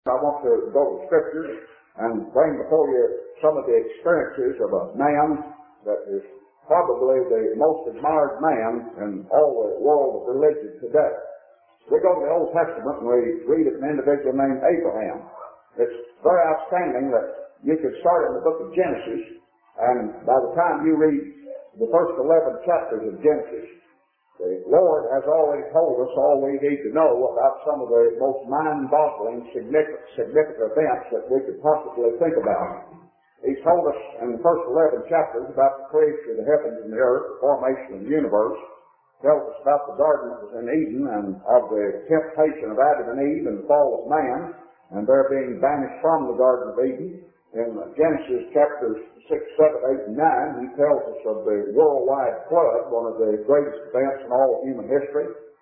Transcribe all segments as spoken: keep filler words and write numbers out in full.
I want to go to Scriptures and bring before you some of the experiences of a man that is probably the most admired man in all the world of religion today. We go to the Old Testament and we read of an individual named Abraham. It's very outstanding that you could start in the book of Genesis, and by the time you read the first eleven chapters of Genesis, the Lord has already told us all we need to know about some of the most mind-boggling, significant, significant events that we could possibly think about. He's told us in the first eleven chapters about the creation of the heavens and the earth, the formation of the universe. He tells us about the garden that was in Eden and of the temptation of Adam and Eve and the fall of man, and their being banished from the Garden of Eden. In Genesis chapters six, seven, eight, and nine, he tells us of the worldwide flood, one of the greatest events in all of human history.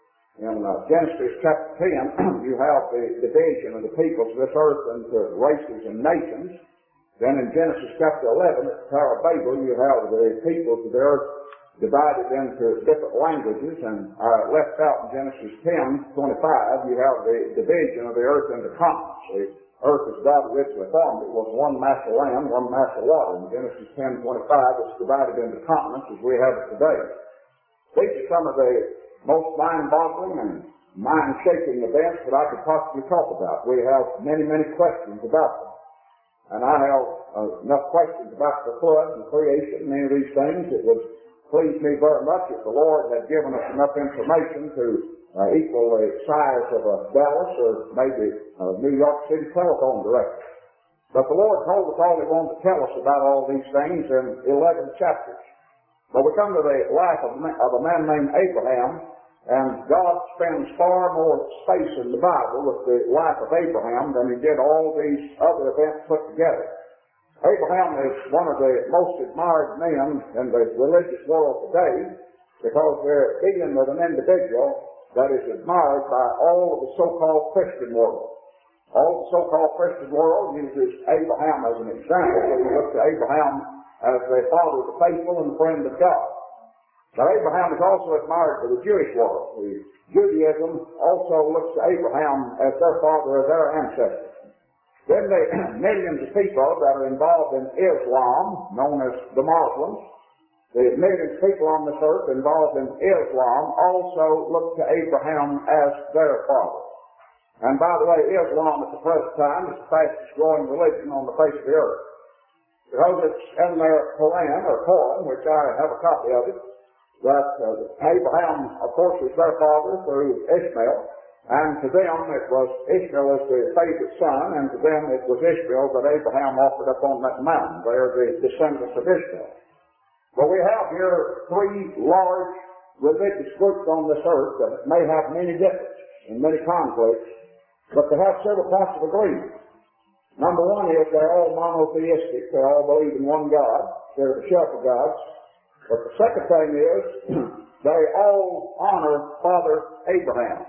In uh, Genesis chapter ten, you have the division of the peoples of this earth into races and nations. Then in Genesis chapter eleven, at the Tower of Babel, you have the peoples of the earth divided into different languages, and uh, left out in Genesis ten, twenty-five, you have the division of the earth into continents. The earth, as God originally formed it, was one mass of land, one mass of water. In Genesis ten, twenty-five, it's divided into continents as we have it today. These are some of the most mind-boggling and mind-shaking events that I could possibly talk about. We have many, many questions about them. And I have uh, enough questions about the flood and creation and many of these things. It would please me very much if the Lord had given us enough information to uh, equal the size of a Dallas or maybe a New York City telephone directory. But the Lord told us all He wanted to tell us about all these things in eleven chapters. But we come to the life of a man named Abraham, and God spends far more space in the Bible with the life of Abraham than He did all these other events put together. Abraham is one of the most admired men in the religious world today because we're dealing with an individual that is admired by all of the so-called Christian world. All the so-called Christian world uses Abraham as an example. We look to Abraham as the father of the faithful and the friend of God. But Abraham is also admired by the Jewish world. The Judaism also looks to Abraham as their father, as their ancestor. Then the millions of people that are involved in Islam, known as the Muslims, the millions of people on this earth involved in Islam also look to Abraham as their father. And by the way, Islam at the present time is the fastest growing religion on the face of the earth. Because it's in their Quran, or Quran, which I have a copy of it, that uh, Abraham, of course, was their father through Ishmael. And to them it was Ishmael as the favorite son, and to them it was Ishmael that Abraham offered up on that mountain. They are the descendants of Ishmael. But we have here three large religious groups on this earth that may have many differences and many conflicts, but they have several points of agreement. Number one is they're all monotheistic. They all believe in one God. They're the shelter gods. But the second thing is they all honor Father Abraham.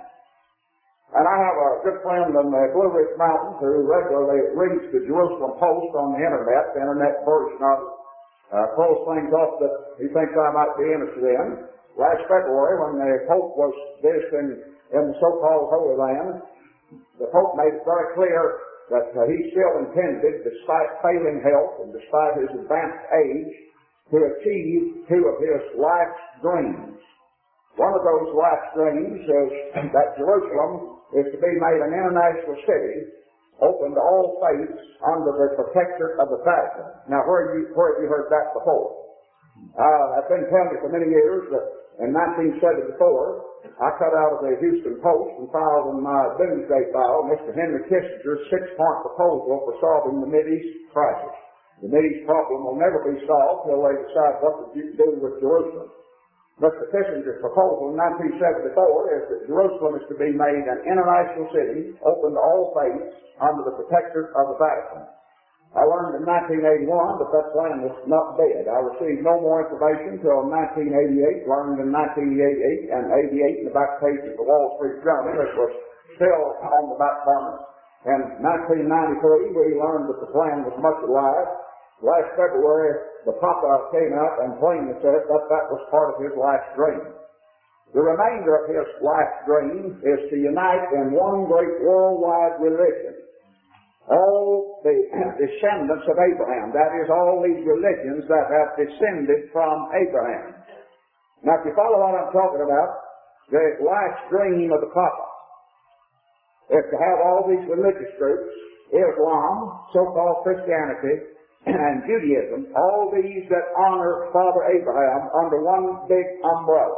And I have a good friend in the Blue Ridge Mountains who regularly reads the Jerusalem Post on the internet, the internet version of it. Uh, pulls things off that he thinks I might be interested in. Last February, when the Pope was visiting in the so-called Holy Land, the Pope made it very clear that uh, he still intended, despite failing health and despite his advanced age, to achieve two of his life's dreams. One of those life's dreams is that Jerusalem is to be made an international city, open to all faiths under the protectorate of the Vatican. Now, where have you, where have you heard that before? Uh, I've been telling you for many years that in nineteen seventy-four, I cut out of the Houston Post and filed in my Doomsday file Mister Henry Kissinger's six-point proposal for solving the Mideast crisis. The Mideast problem will never be solved until they decide what to do with Jerusalem. Mister Kissinger's proposal in nineteen seventy-four is that Jerusalem is to be made an international city, open to all faiths, under the protectorate of the Vatican. I learned in nineteen eighty-one that that plan was not dead. I received no more information until nineteen eighty-eight, learned in nineteen eighty-eight and eighty-eight in the back page of the Wall Street Journal, which was still on the back burner. In nineteen ninety-three, we learned that the plan was much alive. Last February, the Papa came out and plainly said that that was part of his life's dream. The remainder of his life's dream is to unite in one great worldwide religion. all the descendants of Abraham. That is, all these religions that have descended from Abraham. Now, if you follow what I'm talking about, the last dream of the prophet is to have all these religious groups, Islam, so-called Christianity, and Judaism, all these that honor Father Abraham under one big umbrella.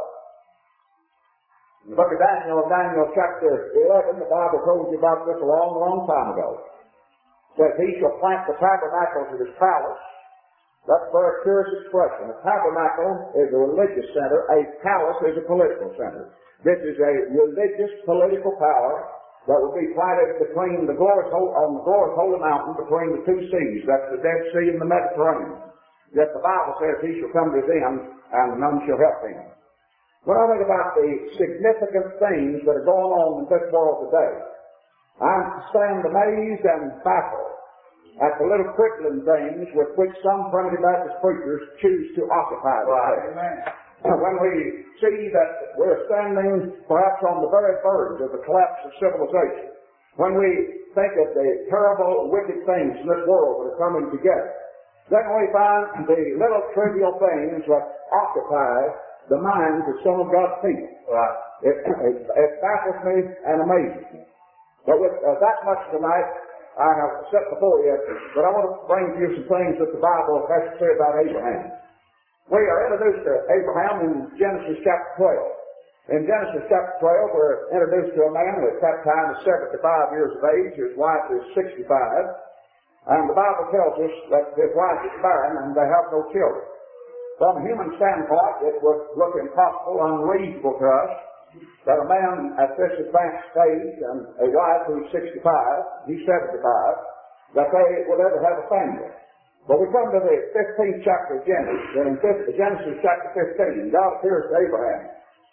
In the book of Daniel, Daniel chapter eleven, the Bible told you about this a long, long time ago. It says, he shall plant the tabernacles of his palace. That's a very curious expression. A tabernacle is a religious center. A palace is a political center. This is a religious political power that will be planted between the glorious, on the glorious holy mountain between the two seas. That's the Dead Sea and the Mediterranean. Yet the Bible says he shall come to them and none shall help him. When I think about the significant things that are going on in this world today, I stand amazed and baffled at the little crippling things with which some primitive Baptist preachers choose to occupy themselves. Right. When we see that we're standing perhaps on the very verge of the collapse of civilization, when we think of the terrible, wicked things in this world that are coming together, then we find the little trivial things that occupy the minds of some of God's people. Right. It, it, it baffles me and amazes me. But with uh, that much tonight, I have set before you, but I want to bring to you some things that the Bible has to say about Abraham. We are introduced to Abraham in Genesis chapter twelve. In Genesis chapter twelve, we're introduced to a man who at that time is seventy-five years of age. His wife is sixty-five. And the Bible tells us that his wife is barren and they have no children. From a human standpoint, it would look impossible, unreasonable to us, that a man at this advanced stage and a wife who's sixty-five, he's seventy-five, that they would ever have a family. But we come to the fifteenth chapter of Genesis, and in Genesis chapter fifteen, God appears to Abraham.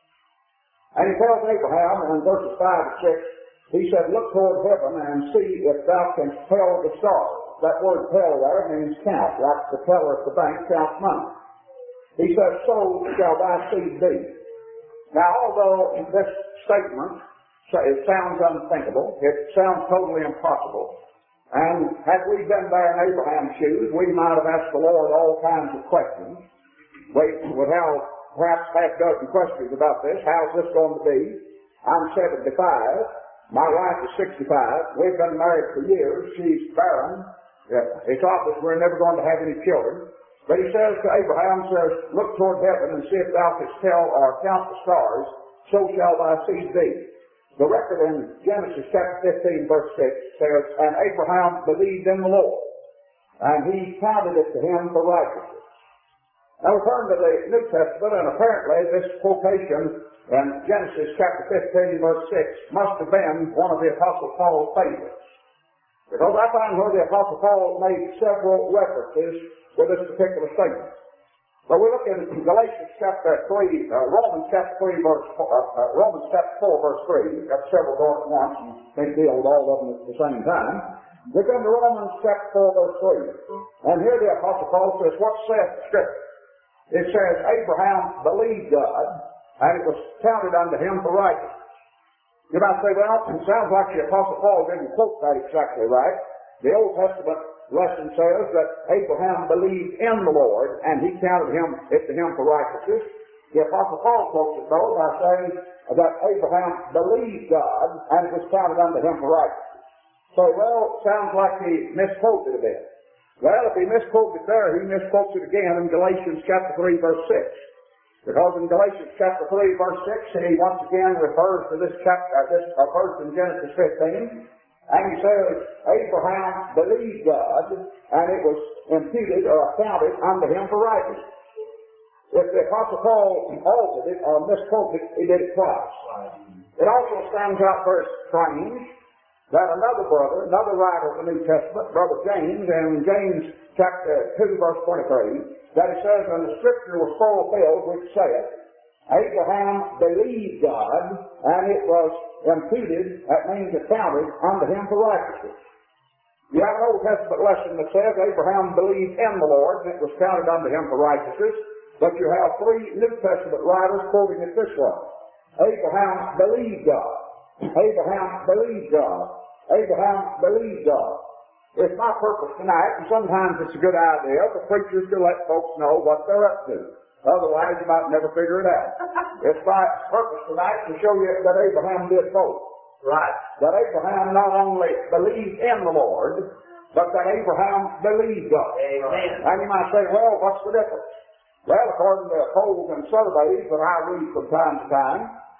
And he tells Abraham in verses five and six, he said, look toward heaven and see if thou canst tell the stars. That word tell there means count, like the teller at the bank counts money. He says, so shall thy seed be. Now, although this statement, it sounds unthinkable, it sounds totally impossible, and had we been there in Abraham's shoes, we might have asked the Lord all kinds of questions. We would have perhaps half a dozen questions about this. How's this going to be? I'm seventy-five. My wife is sixty-five. We've been married for years. She's barren. It's obvious we're never going to have any children. But he says to Abraham, says, look toward heaven and see if thou canst tell or count the stars, so shall thy seed be. The record in Genesis chapter fifteen, verse six says, and Abraham believed in the Lord, and he counted it to him for righteousness. Now we turn to the New Testament, and apparently this quotation in Genesis chapter fifteen, verse six must have been one of the Apostle Paul's favorites. Because I find where the Apostle Paul made several references to this particular statement. But we look in Galatians chapter three, uh, Romans chapter three, verse four, uh, uh, Romans chapter four, verse three. We've got several going at once, and they deal with all of them at the same time. We come to Romans chapter four, verse three. And here the Apostle Paul says, what saith the Scripture? It says, Abraham believed God, and it was counted unto him for righteousness. You might say, well, it sounds like the Apostle Paul didn't quote that exactly right. The Old Testament lesson says that Abraham believed in the Lord, and he counted him, it to him for righteousness. The Apostle Paul quotes it, though, by saying that Abraham believed God, and it was counted unto him for righteousness. So, well, sounds like he misquoted a bit. Well, if he misquoted there, he misquotes it again in Galatians chapter three, verse six. Because in Galatians chapter three, verse six, he once again refers to this chapter, uh, this uh, verse in Genesis fifteen, and he says, Abraham believed God, and it was imputed or accounted unto him for righteousness. If the Apostle Paul altered it or misquoted it, he did it twice. It also stands out very strange that another brother, another writer of the New Testament, Brother James, in James chapter two, verse twenty-three, that it says, and the Scripture was fulfilled, which saith, Abraham believed God, and it was imputed, that means accounted, unto him for righteousness. You have an Old Testament lesson that says Abraham believed in the Lord, and it was counted unto him for righteousness, but you have three New Testament writers quoting it this way. Abraham believed God. Abraham believed God. Abraham believed God. It's my purpose tonight, and sometimes it's a good idea for preachers to let folks know what they're up to. Otherwise, you might never figure it out. It's my purpose tonight to show you that Abraham did both. Right. That Abraham not only believed in the Lord, but that Abraham believed God. Amen. And you might say, well, what's the difference? Well, according to polls and surveys that I read from time to time,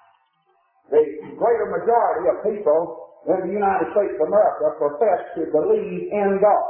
the greater majority of people in the United States of America profess to believe in God.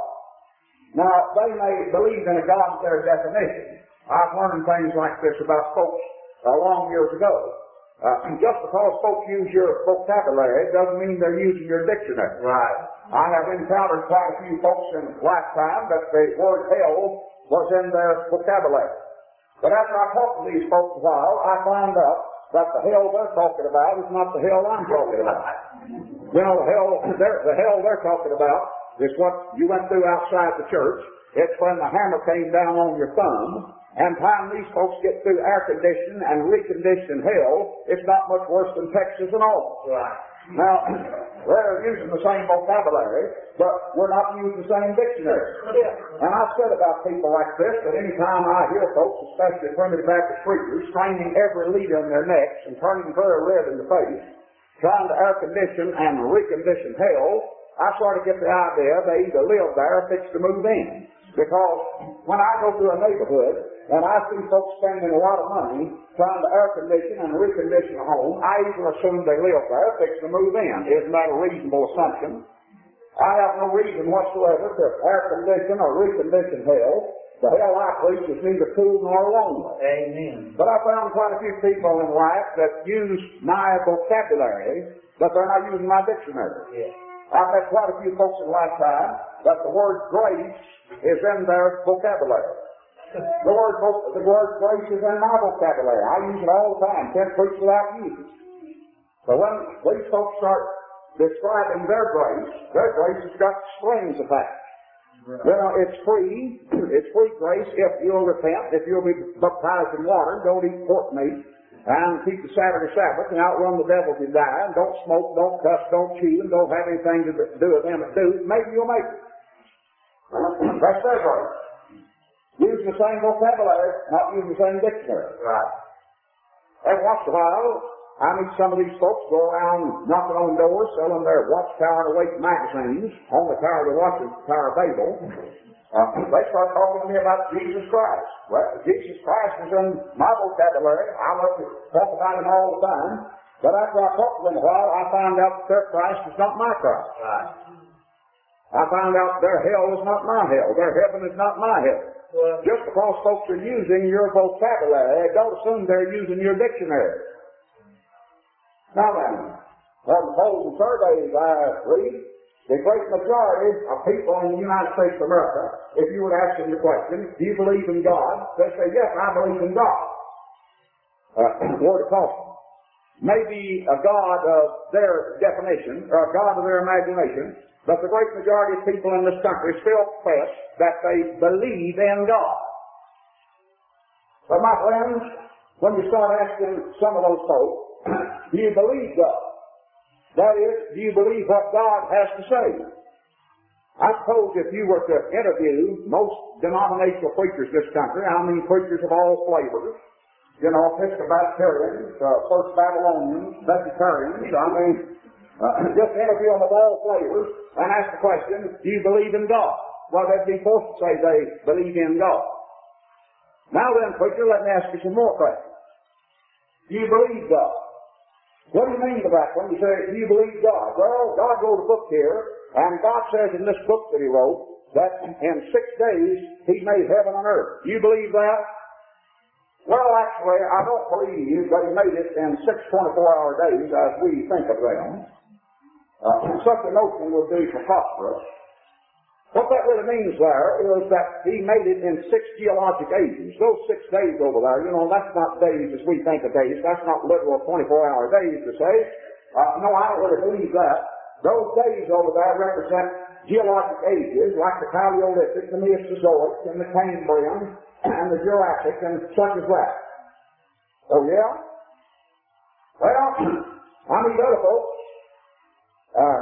Now, they may believe in a God of their definition. I've learned things like this about folks uh, long years ago. Uh, just because folks use your vocabulary doesn't mean they're using your dictionary. Right. I have encountered quite a few folks in lifetime that the word hell was in their vocabulary. But after I talked to these folks a while, I found out that the hell they're talking about is not the hell I'm talking about. You know, the hell they're, the hell they're talking about is what you went through outside the church. It's when the hammer came down on your thumb, and time these folks get through air-conditioned and reconditioned hell, it's not much worse than Texas and all. Right. Now, they're using the same vocabulary, but we're not using the same dictionary. Yeah. And I've said about people like this that any time I hear folks, especially primitive Baptist preachers, straining every leader in their necks and turning very red in the face, trying to air condition and recondition hell, I sort of get the idea they either live there or fix to move in. Because when I go through a neighborhood and I see folks spending a lot of money trying to air condition and recondition a home, I even assume they live there, fix to move in. Isn't that a reasonable assumption? I have no reason whatsoever to air condition or recondition hell. The hell I preach is neither cool nor lonely. Amen. But I found quite a few people in life that use my vocabulary, but they're not using my dictionary. Yeah. I've met quite a few folks in lifetime that the word grace is in their vocabulary. The word, the word grace is in my vocabulary. I use it all the time. Can't preach without using it. So when these folks start describing their grace, their grace has got strings attached. Right. You know, it's free. It's free grace if you'll repent, if you'll be baptized in water, don't eat pork meat, and keep the Saturday Sabbath and outrun the devil if you die, and don't smoke, don't cuss, don't cheat, and don't have anything to do with them that do, maybe you'll make it. That's their grace. Using the same vocabulary, not using the same dictionary. Right. Every once in a while, I meet some of these folks go around knocking on doors, selling their Watchtower and Awake magazines, on the Tower of the Watchtower Babel. Uh, they start talking to me about Jesus Christ. Well, Jesus Christ is in my vocabulary. I love to talk about him all the time. But after I talk to them a while, I find out that their Christ is not my Christ. Right. I found out their hell is not my hell. Their heaven is not my heaven. Well, just because folks are using your vocabulary, don't assume they're using your dictionary. Now then, from polls and surveys I read, the great majority of people in the United States of America, if you would ask them the question, do you believe in God? They say, yes, I believe in God. Uh, word of caution. Maybe a God of their definition, or a God of their imagination, but the great majority of people in this country still profess that they believe in God. But my friends, when you start asking some of those folks, do you believe God? That is, do you believe what God has to say? I suppose if you were to interview most denominational preachers in this country, I mean preachers of all flavors, you know, Episcopalians, uh, First Babylonians, Presbyterians, I mean, uh, just interview them of all flavors and ask the question, do you believe in God? Well, they'd be forced to say they believe in God. Now then, preacher, let me ask you some more questions. Do you believe God? What do you mean by that when you say, do you believe God? Well, God wrote a book here, and God says in this book that he wrote that in six days he made heaven and earth. Do you believe that? Well, actually, I don't believe that he made it in six twenty-four hour days as we think of them. Uh, such a notion would be preposterous. What that really means there is that he made it in six geologic ages. Those six days over there, you know, that's not days as we think of days. That's not literal twenty-four hour days to say. Uh, no, I don't really believe that. Those days over there represent geologic ages like the Paleolithic, the Mesozoic, and the Cambrian, and the Jurassic, and such as that. Oh, yeah? Well, I mean, other folks, uh,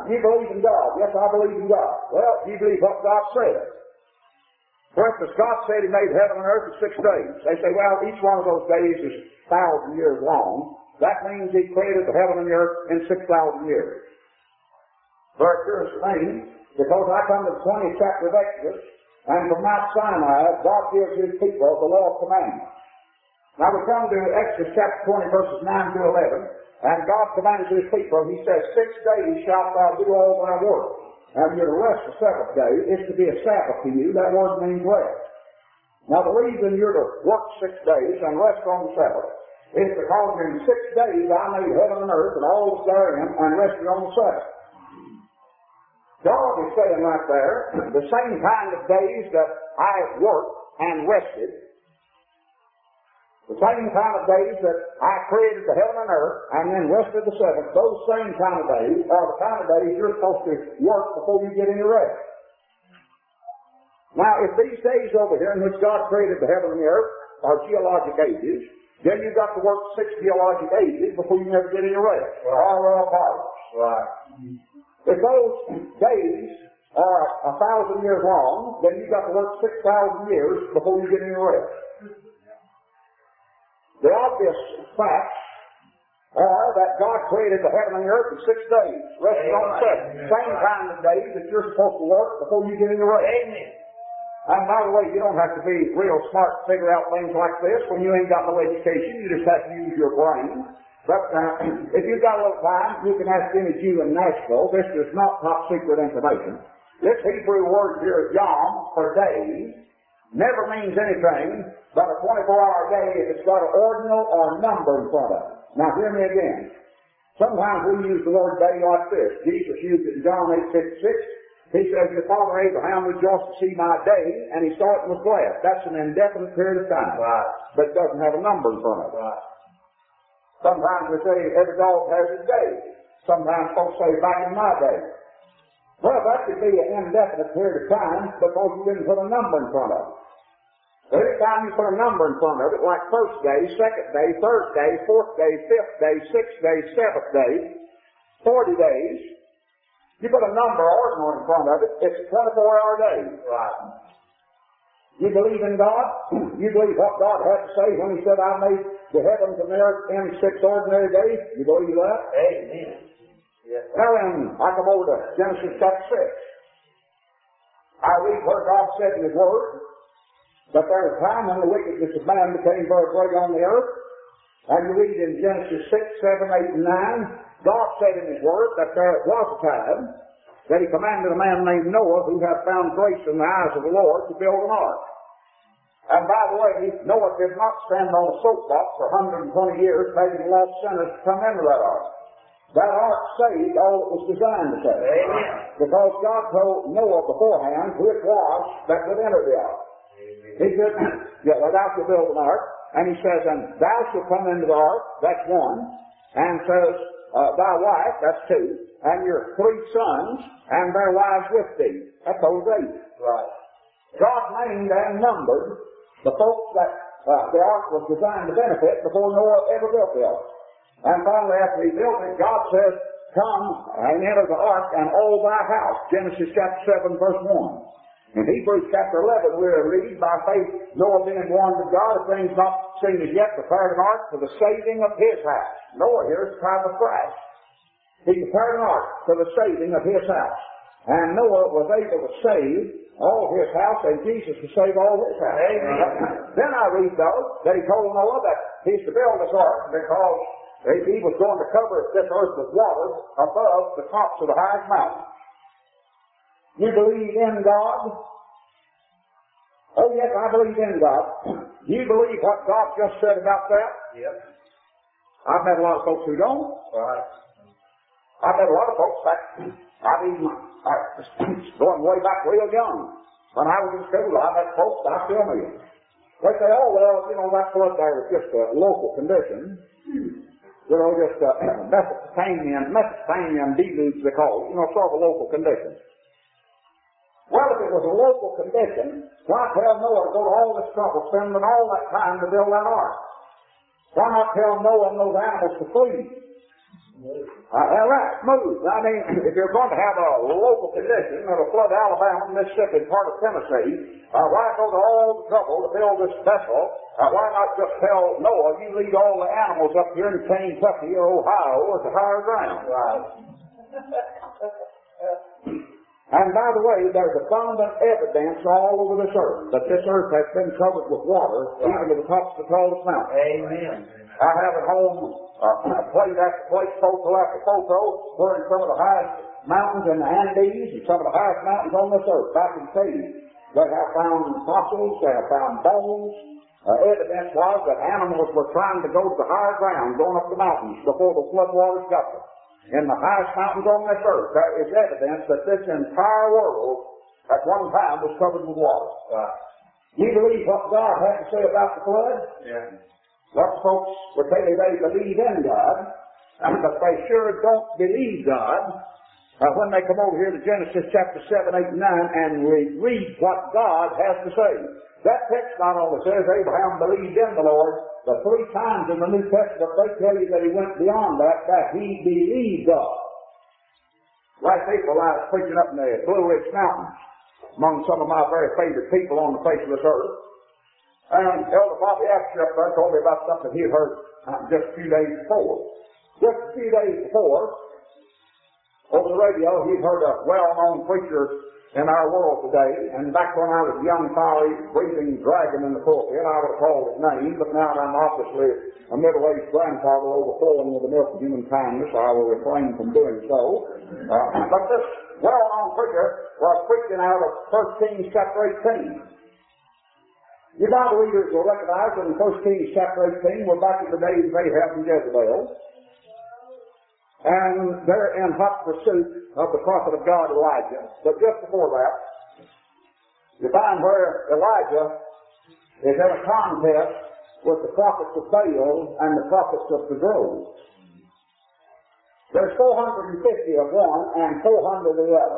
you believe in God. Yes, I believe in God. Well, you believe what God said. For instance, God said He made heaven and earth in six days. They say, well, each one of those days is a thousand years long. That means He created the heaven and the earth in six thousand years. Very curious thing, because I come to the twentieth chapter of Exodus, and from Mount Sinai, God gives His people the law of commandments. Now we come to Exodus chapter twenty, verses nine to eleven, and God commanded His people, He says, six days shalt thou do all thy work, and you're to rest the seventh day. It's to be a Sabbath to you. That word means rest. Now the reason you're to work six days and rest on the Sabbath is because in six days I made heaven and earth and all that's therein, and rested on the Sabbath. God is saying right there, the same kind of days that I worked and rested, the same kind of days that I created the heaven and earth and then rested the seventh, those same kind of days are the kind of days you're supposed to work before you get any rest. Now, if these days over here in which God created the heaven and the earth are geologic ages, then you've got to work six geologic ages before you never get any rest. Right. All around powers. Right. If those days are a thousand years long, then you've got to work six thousand years before you get any rest. The obvious facts are that God created the heaven and the earth in six days, resting on the seventh. Same kind of days that you're supposed to work before you get any rest. Amen. And by the way, you don't have to be real smart to figure out things like this when you ain't got no education. You just have to use your brain. But uh, if you've got a little time, you can ask any Jew in Nashville. This is not top secret information. This Hebrew word here, yom, for days, never means anything but a twenty-four hour day if it's got an ordinal or number in front of it. Now hear me again. Sometimes we use the word day like this. Jesus used it in John eight fifty-six. He says, your father Abraham rejoiced to see my day, and he saw it and was glad. That's an indefinite period of time. Right. But it doesn't have a number in front of it. Right. Sometimes we say every dog has his day. Sometimes folks say back in my day. Well, that could be an indefinite period of time because you didn't put a number in front of it. Every time you put a number in front of it, like first day, second day, third day, fourth day, fifth day, sixth day, seventh day, forty days, you put a number ordinal in front of it, it's a twenty-four hour day. Right. You believe in God? You believe what God had to say when He said, I made the heavens and the earth in six ordinary days? You believe that? Amen. Yes. Now then, I come over to Genesis chapter six. I read where God said in His Word that there was a time when the wickedness of man became very great on the earth. And you read in Genesis six, seven, eight, and nine, God said in His Word that there was a time that He commanded a man named Noah, who had found grace in the eyes of the Lord, to build an ark. And by the way, Noah did not stand on a soapbox for one hundred twenty years begging lost sinners to come into that ark. That ark saved all it was designed to save. Amen. Because God told Noah beforehand who it was that would enter the ark. Amen. He said, yeah, well, thou shalt build an ark. And He says, and thou shalt come into the ark, that's one. And says, uh, thy wife, that's two. And your three sons, and their wives with thee. That's those eight. Right. God named and numbered the folks that uh, the ark was designed to benefit before Noah ever built the ark. And finally, after he built it, God says, come and enter the ark and all thy house. Genesis chapter seven, verse one. In Hebrews chapter eleven, we read, by faith, Noah being warned of God of things not seen as yet, prepared an ark for the saving of his house. Noah here is the type of Christ. He prepared an ark for the saving of his house. And Noah was able to save all his house, and Jesus to save all his house. Amen. Then I read, though, that He told Noah that he's to build this ark because he was going to cover this earth with water above the tops of the highest mountains. You believe in God? Oh, yes, I believe in God. Do you believe what God just said about that? Yep. I've met a lot of folks who don't. Right. I've met a lot of folks that I've even uh, going way back real young. When I was in school, I met folks that I still knew. They say, oh, well, you know, that flood there was just a local condition. You know, just a Mesopotamian, Mesopotamian deluge, they call it. You know, sort of a local condition. Well, if it was a local condition, why tell Noah to go to all this trouble, spending all that time to build that ark? Why not tell Noah and those animals to flee? Uh, all right, smooth. I mean, if you're going to have a local condition that'll flood Alabama, Mississippi, and part of Tennessee, uh, why go to all the trouble to build this vessel? Uh, why not just tell Noah, you lead all the animals up here in Kentucky or Ohio as a higher ground? Right. And by the way, there's abundant evidence all over this earth that this earth has been covered with water, right, even to the tops of the tallest mountains. Amen. I have at home uh, plate after plate, photo after photo, where in some of the highest mountains in the Andes and some of the highest mountains on this earth, back in caves, they have found fossils, they have found bones. Uh, evidence was that animals were trying to go to the higher ground, going up the mountains before the flood waters got them. In the highest mountains on this earth, there is evidence that this entire world at one time was covered with water. Right. You believe what God had to say about the flood? Yeah. Lots of folks will tell you they believe in God, but they sure don't believe God uh, when they come over here to Genesis chapter seven, eight, and nine and we read what God has to say. That text not only says Abraham believed in the Lord, but three times in the New Testament they tell you that he went beyond that, that he believed God. Last April I was preaching up in the Blue Ridge Mountains among some of my very favorite people on the face of this earth. And Elder Bobby Absher up there told me about something he had heard uh, just a few days before. Just a few days before, over the radio, he'd heard a well-known preacher in our world today, and back when I was a young, fiery, breathing dragon in the pulpit, I would have called his name, but now I'm obviously a middle-aged grandfather overflowing with the milk of human kindness, so I will refrain from doing so. Uh, but this well-known preacher was preaching out of First Kings chapter eighteen. Your Bible readers will recognize that in First Kings chapter eighteen, we're back in the days of Ahab and Jezebel. And they're in hot pursuit of the prophet of God, Elijah. But just before that, you find where Elijah is in a contest with the prophets of Baal and the prophets of the grove. There's four hundred fifty of one and four hundred of the other,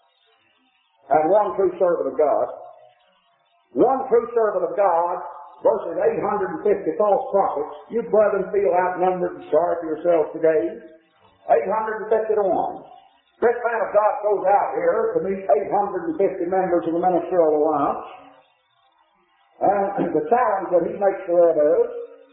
and one true servant of God. One true servant of God versus eight hundred fifty false prophets. You brethren feel outnumbered and sorry for yourselves today. eight hundred fifty to one. This man of God goes out here to meet eight hundred fifty members of the Ministerial Alliance. And the challenge that he makes to them is,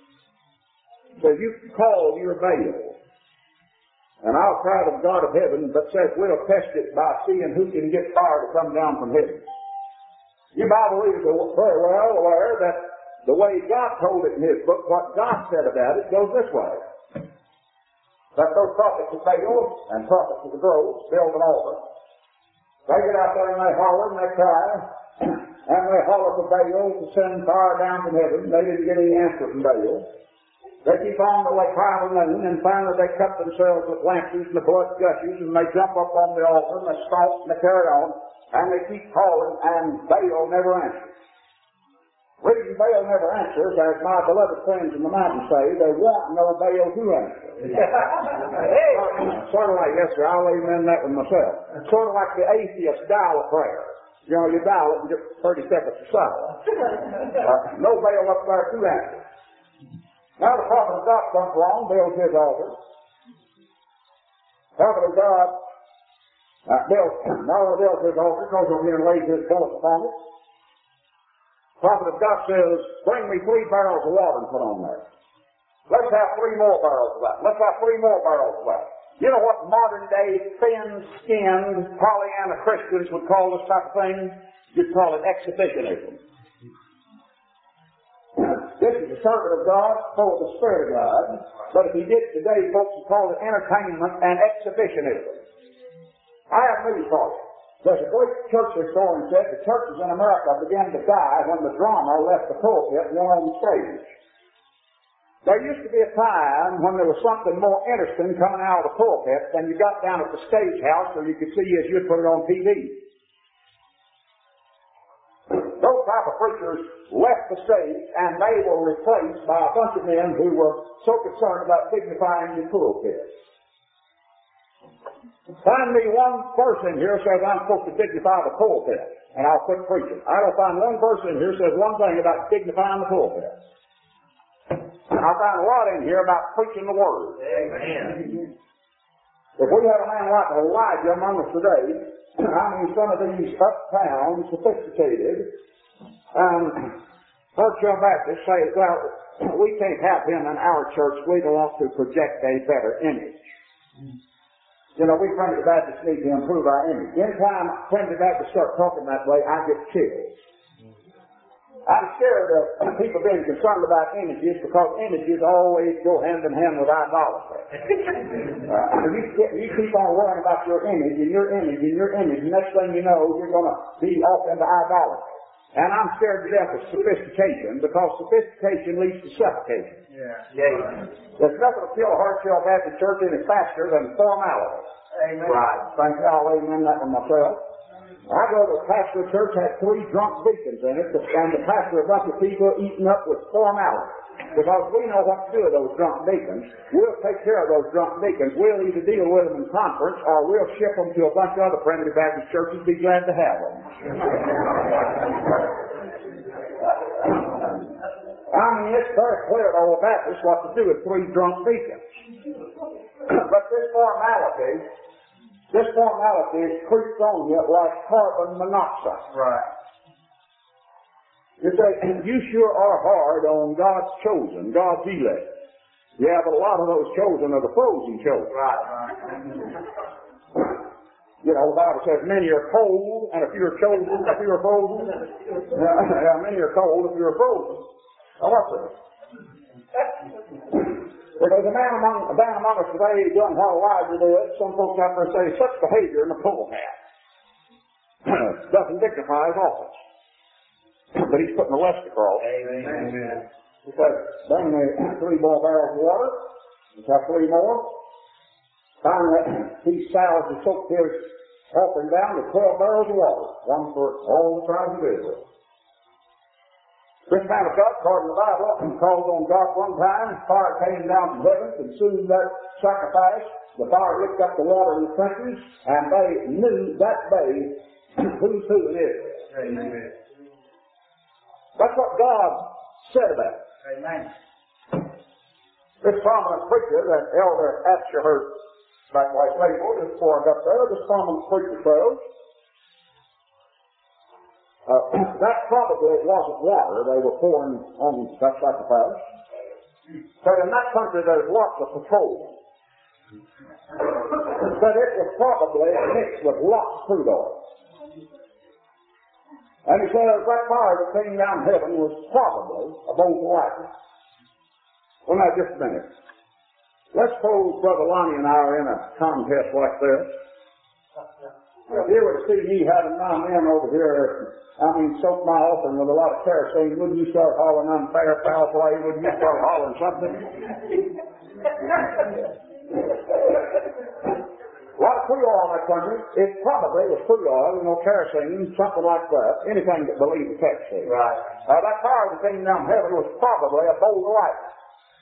says, you call your Baal, and I'll cry to the God of heaven, but says we'll test it by seeing who can get fire to come down from heaven. You Bible readers are very well aware that the way God told it in His book, what God said about it, goes this way. That those prophets of Baal and prophets of the groves build an altar. They get out there and they holler and they cry, and they holler for Baal to send fire down from heaven. They didn't get any answer from Baal. They keep on till they cry till noon, and finally they cut themselves with lances and the blood gushes, and they jump up on the altar and they stomp and they carry on. And they keep calling, and Baal never answers. Reason Baal never answers, as my beloved friends in the mountains say, they want no Baal to answer. Hey. Sort of like, yes sir, I'll amen that one myself. Sort of like the atheist dial a prayer. You know, you dial it and get thirty seconds of silence. Uh, no Baal up there to answer. Now the prophet of God comes along, builds his altar. Prophet of God Uh, Bill, not only builds his altar, goes over here and lays his billet upon it. Prophet of God says, bring me three barrels of water and put on there. Let's have three more barrels of that. Let's have three more barrels of that. You know what modern day thin-skinned Pollyanna Christians would call this type of thing? You'd call it exhibitionism. This is a servant of God, full of the Spirit of God. But if he did today, folks would call it entertainment and exhibitionism. I have news for you. There's a great church historian said the churches in America began to die when the drama left the pulpit and went on the stage. There used to be a time when there was something more interesting coming out of the pulpit than you got down at the stage house so you could see as you'd put it on T V. Those type of preachers left the stage and they were replaced by a bunch of men who were so concerned about dignifying the pulpit. Find me one person here who says I'm supposed to dignify the pulpit, and I'll quit preaching. I don't find one person here who says one thing about dignifying the pulpit. I find a lot in here about preaching the Word. Amen. If we had a man like Elijah among us today, I mean, some of these uptown, sophisticated, um, Churchill Baptists say, well, we can't have him in our church. We don't want to project a better image. You know, we Primitive Baptists need to improve our image. Anytime Primitive Baptists start talking that way, I get chills. I'm scared of people being concerned about images because images always go hand in hand with idolatry. uh, you, you keep on worrying about your image and your image and your image, and next thing you know, you're going to be off into idolatry. And I'm scared to death of sophistication because sophistication leads to suffocation. Yeah. Yeah. There's nothing to kill a Hartsfield Baptist Church any faster than formality. Amen. Right. Thank you. I'll amen that one myself. I go to a pastor church had three drunk deacons in it, and the pastor a bunch of people eating up with formality. Because we know what to do with those drunk deacons. We'll take care of those drunk deacons. We'll either deal with them in conference, or we'll ship them to a bunch of other Primitive Baptist churches and be glad to have them. I mean, it's very clear to all Baptists what to do with three drunk deacons. But this formality, this formality creeps on you like carbon monoxide. Right. You say, you sure are hard on God's chosen, God's elect. Yeah, but a lot of those chosen are the frozen chosen. Right, right. You know, the Bible says, many are cold, and if you are chosen, if you are frozen. Yeah, many are cold if you are frozen. Now, what's this? There's a man among, a man among us today doing what Elijah did. Some folks out there say such behavior in a pole hat doesn't dignify his office. But he's putting the list across. Amen. He said, bring me three more barrels of water. He's got three more. Finally, these sows have soaked his offering down to twelve barrels of water, one for all the tribes of Israel. This man of God, according to the Bible, called on God one time, fire came down from heaven, consumed that sacrifice, the fire licked up the water in the trenches, and they knew that day who's who in Israel. Amen. That's what God said about it. Amen. This prominent preacher, that Elder Asherhurt, back like label, is formed up there, this prominent preacher says, Uh, that probably wasn't water they were pouring on that sacrifice. But in that country there's lots of petroleum. But it was probably mixed with lots of crude oil. And he says that fire that came down heaven was probably a bolt of lightning. Well, now, just a minute. Let's suppose Brother Lonnie and I are in a contest like this. If you were to see me having my men over here, I mean, soak my offering with a lot of kerosene, wouldn't you start hollering unfair foul play? Wouldn't you start hollering something? A lot of crude oil in that country. It probably was crude oil, you know, kerosene, something like that. Anything that believed the text said. Right. Uh, that fire that came down heaven was probably a bolt of lightning.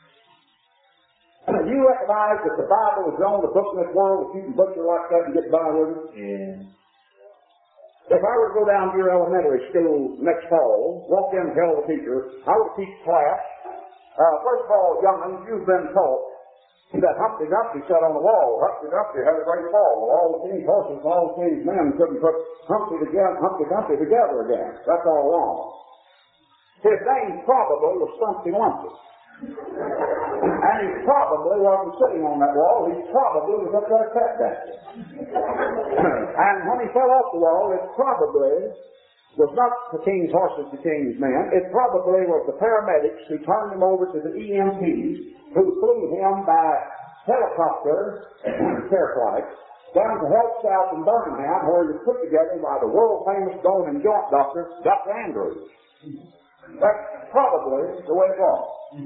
You recognize that the Bible is the only book in this world that you can butcher like that and get by with it? Yeah. If I were to go down to your elementary school next fall, walk in and tell the teacher, I would teach class. Uh, first of all, young'uns, you've been taught that Humpty Dumpty sat on the wall. Humpty Dumpty had a great fall. All the king's horses and all the king's men couldn't put Humpty, together, Humpty Dumpty together again. That's all wrong. His name probably was Stumpty Lumpty. And he probably wasn't sitting on that wall. He probably was up there tap dancing. And when he fell off the wall, it probably was not the king's horses, the king's men. It probably was the paramedics who turned him over to the E M Ts, who flew him by helicopter, care flight, down to Health South in Birmingham, where he was put together by the world-famous bone and joint doctor, Doctor Andrews. That's probably the way it was.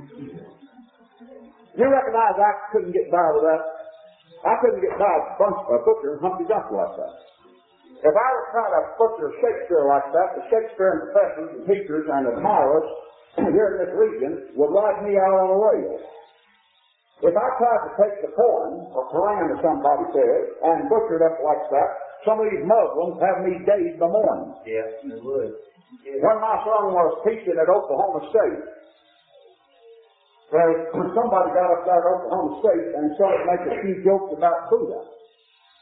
You recognize I couldn't get by with that. I couldn't get by with a butcher and Humpty Dumpty like that. If I were trying to butcher Shakespeare like that, the Shakespearean professors and teachers and admirers here in this region would ride me out on a rail. If I tried to take the corn, or Quran as somebody says, and butcher it up like that, some of these Muslims have me dazed by morning. Yes, they would. Yeah. When my son was teaching at Oklahoma State, well, somebody got up there at Oklahoma State and started making a few jokes about Buddha.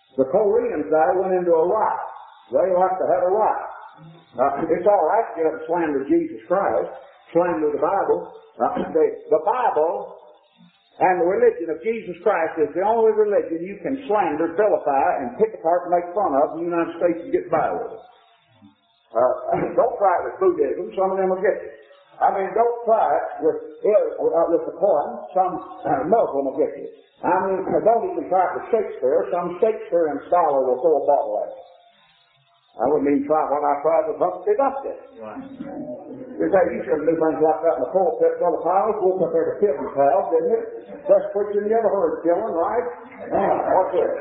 The Koreans now went into a riot. They like to have a riot. Uh, it's all right to get up and slander Jesus Christ, slander the Bible. Uh, the, the Bible and the religion of Jesus Christ is the only religion you can slander, vilify, and pick apart and make fun of in the United States and get by with it. Uh, don't try it with Buddhism. Some of them will get you. I mean, don't try it with, uh, with the Quran. Some uh, Muslim will get you. I mean, don't even try it with Shakespeare. Some Shakespearean scholar will throw a bottle at you. I wouldn't even try what I tried with Humpty Dumpty. Right. You say, you shouldn't do things like that in the pulpit. Brother Powers woke up there to Kilton's house, didn't it? Best preaching you ever heard, Kilton, right? Yeah, what's it?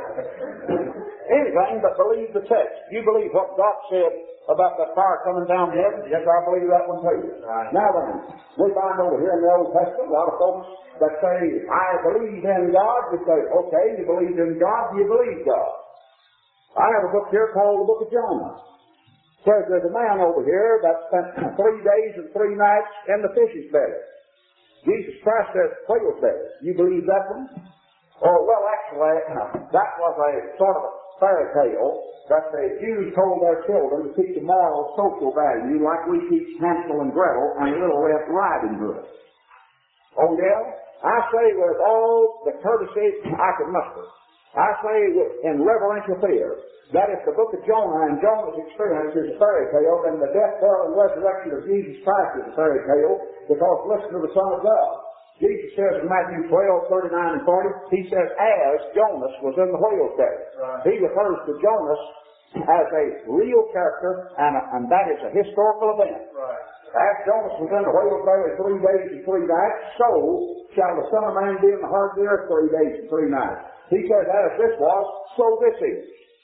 Anything but believe the text. You believe what God said about that fire coming down from heaven? Yes, I believe that one too. Right. Now then, we find over here in the Old Testament a lot of folks that say, I believe in God. We say, okay, you believe in God, you believe God. I have a book here called the Book of Jonah. It says there's a man over here that spent three days and three nights in the fish's belly. Jesus Christ says whale's belly. You believe that one? Oh, well, actually, that was a sort of a fairy tale that the Jews told their children to teach a moral social value like we teach Hansel and Gretel and Little Red Riding Hood. Oh, yeah? I say with all the courtesy I can muster, I say in reverential fear that if the book of Jonah and Jonah's experience is a fairy tale, then the death, burial, and resurrection of Jesus Christ is a fairy tale, because listen to the Son of God. Jesus says in Matthew twelve, thirty-nine and forty, he says, as Jonas was in the whale's belly. Right. He refers to Jonas as a real character, and, a, and that is a historical event. Right. As Jonas was in the whale's belly three days and three nights, so shall the Son of Man be in the heart of the earth three days and three nights. He says, as this was, so this is.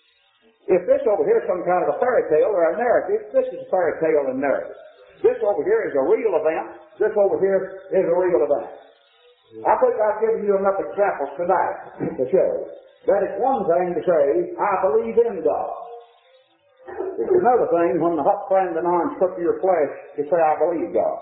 If this over here is some kind of a fairy tale or a narrative, this is a fairy tale and narrative. This over here is a real event. This over here is a real event. I think I've given you enough examples tonight to show that it's one thing to say, I believe in God. It's another thing when the hot friend and arms put to your flesh to say, I believe God.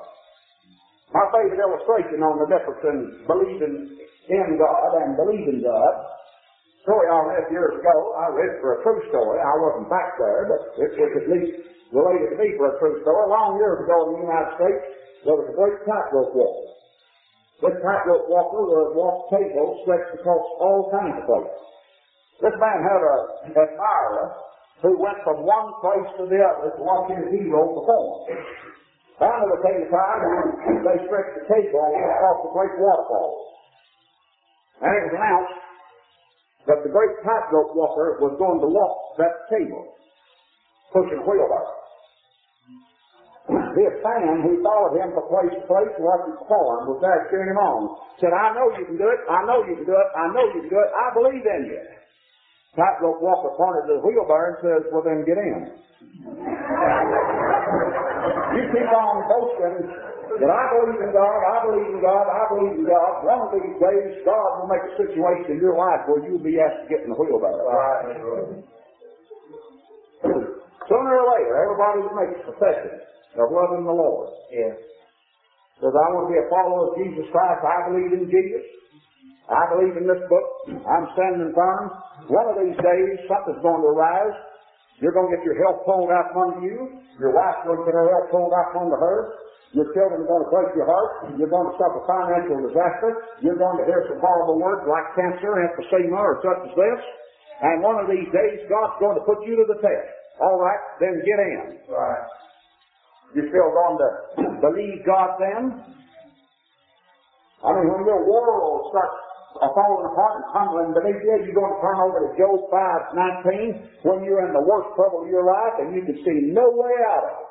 My favorite illustration on the difference in believing in God and believing God, story I read years ago, I read for a true story. I wasn't back there, but it was at least related to me for a true story. Long years ago in the United States, there was a great tightrope walker. This tightrope walker would walk tables stretched across all kinds of places. This man had a admirer who went from one place to the other to watch his hero perform. Finally, there came a time when they stretched the table across the great waterfall. And it was announced that the great tightrope walker was going to walk that table, pushing a wheelbarrow. This fan who followed him from place to place and watched him perform was there cheering him on. Said, I know you can do it, I know you can do it, I know you can do it, I believe in you. Tightrope walker pointed to the wheelbarrow and says, well then get in. You keep on boasting that I believe in God, I believe in God, I believe in God. One of these days, God will make a situation in your life where you'll be asked to get in the wheelbarrow. Right. Sooner or later, everybody will make a profession of loving the Lord. Yes. Says, I want to be a follower of Jesus Christ. I believe in Jesus. I believe in this book. I'm standing firm. One of these days, something's going to arise. You're going to get your health pulled out from under you. Your wife's going to get her health pulled out from under her. Your children are going to break your heart. You're going to suffer financial disaster. You're going to hear some horrible words like cancer, emphysema, or such as this. And one of these days, God's going to put you to the test. All right, then get in. Right. You're still going to believe God then? I mean, when your world starts falling apart and tumbling beneath you, you're going to turn over to Job five nineteen when you're in the worst trouble of your life and you can see no way out of it.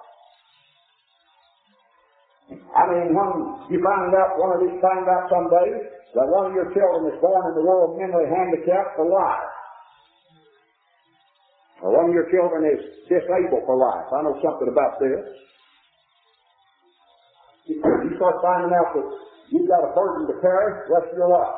I mean, when you find out, one of these find out someday that one of your children is born in the world mentally handicapped for life. Or one of your children is disabled for life. I know something about this. You start finding out that you've got a burden to carry the rest of your life.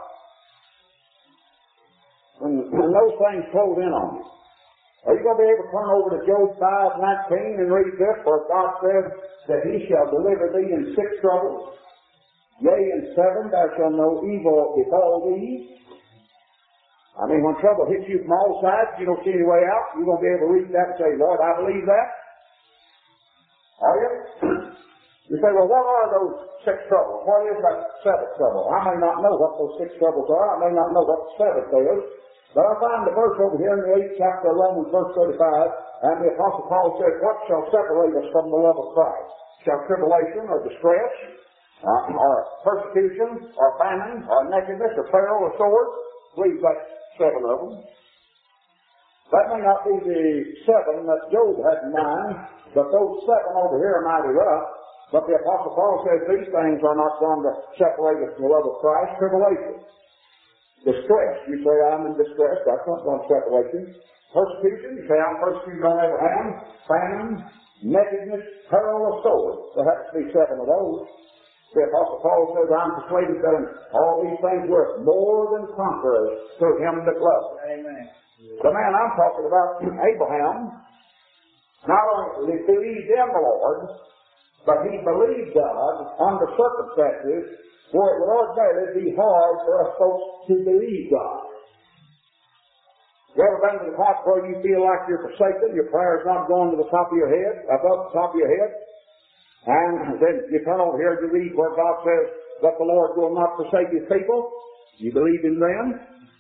When, when those things close in on you, are you going to be able to turn over to Job five nineteen and read this, where God says that He shall deliver thee in six troubles? Yea, in seven thou shalt no evil befall thee. I mean, when trouble hits you from all sides, you don't see any way out, you're going to be able to read that and say, Lord, I believe that. Are you? You say, well, what are those six troubles? What is that seventh trouble? I may not know what those six troubles are. I may not know what the seventh is. But I find the verse over here in the eighth chapter of Romans, verse thirty-five, and the Apostle Paul says, what shall separate us from the love of Christ? Shall tribulation or distress, uh, or persecution, or famine, or nakedness, or peril, or sword? Read that seven of them. That may not be the seven that Job had in mind, but those seven over here are mighty rough. But the Apostle Paul says these things are not going to separate us from the love of Christ. Tribulation. Distress. You say, I'm in distress. That's not going to separate you. Persecution. You say, I'm persecuted on every hand. Famine. Nakedness. Peril or sword. There has to be seven of those. The Apostle Paul says, I'm persuaded that in all these things we're more than conquerors through him that loves us. Amen. The man I'm talking about, Abraham, not only believed in the Lord, but he believed God under circumstances where it would ordinarily be hard for us folks to believe God. You ever been to the point where you feel like you're forsaken, your prayer's not going to the top of your head, above the top of your head? And then you turn over here and you read where God says that the Lord will not forsake his people. You believe in them?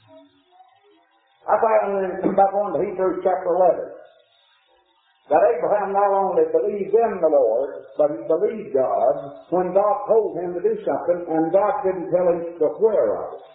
I found in back on to Hebrews chapter eleven that Abraham not only believed in the Lord, but he believed God when God told him to do something, and God didn't tell him the where of it.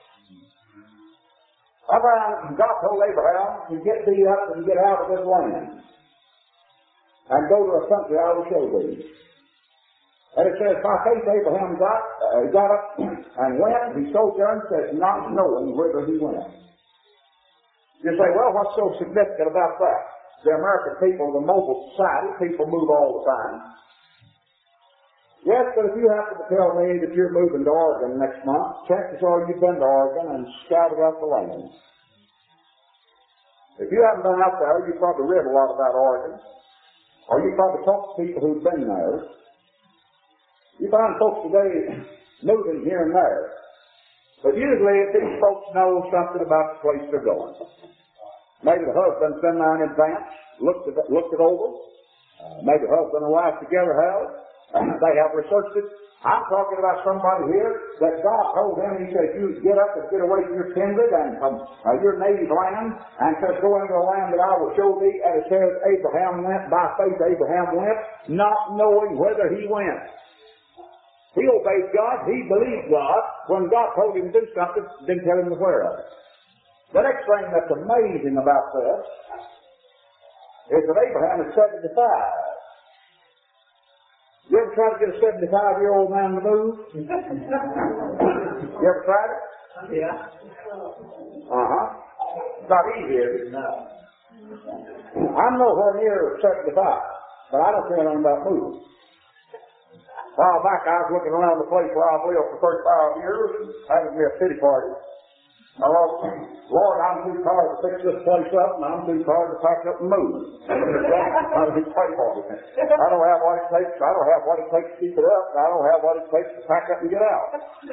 I found God told Abraham to get thee up and get out of this land and go to a country I will show thee. And it says, by faith Abraham got, uh, got up and went, he sojourned, says, not knowing whither he went. You say, well, what's so significant about that? The American people, the mobile society, people move all the time. Yes, but if you happen to tell me that you're moving to Oregon next month, chances are you've been to Oregon and scouted out the land. If you haven't been out there, you probably read a lot about Oregon. Or you probably talked to people who've been there. You find folks today moving here and there. But usually these folks know something about the place they're going. Maybe the husband's been there in advance, looked it, looked it over. Uh, maybe the husband and wife together have. Uh, they have researched it. I'm talking about somebody here that God told him, he said, you get up and get away from your kindred and from uh, your native land and says, go into the land that I will show thee. And it says Abraham went, by faith Abraham went, not knowing whither he went. He obeyed God. He believed God. When God told him to do something, didn't tell him the where of it. The next thing that's amazing about this is that Abraham is seventy-five. You ever tried to get a seventy-five-year-old man to move? You ever tried it? Yeah. Uh-huh. It's not easy, is it? No. I'm nowhere near seventy-five, but I don't care nothing about moving. A while back, I was looking around the place where I've lived for thirty-five years, and having me a pity party. I thought, Lord, I'm too tired to fix this place up, and I'm too tired to pack up and move. I'm too pray for it. I don't have what it takes. I don't have what it takes to keep it up, and I don't have what it takes to pack up and get out.